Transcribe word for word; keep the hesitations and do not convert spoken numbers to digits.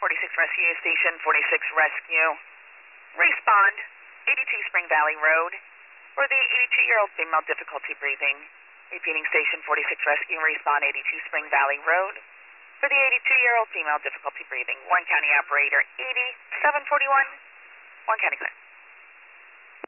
forty-six Rescue Station, forty-six Rescue. Respond, eighty-two Spring Valley Road. For the eighty-two-year-old female, difficulty breathing. Repeating Station forty-six Rescue, respond eighty-two Spring Valley Road. For the eighty-two-year-old female, difficulty breathing. Warren County Operator eighty-seven forty-one. Warren County clear.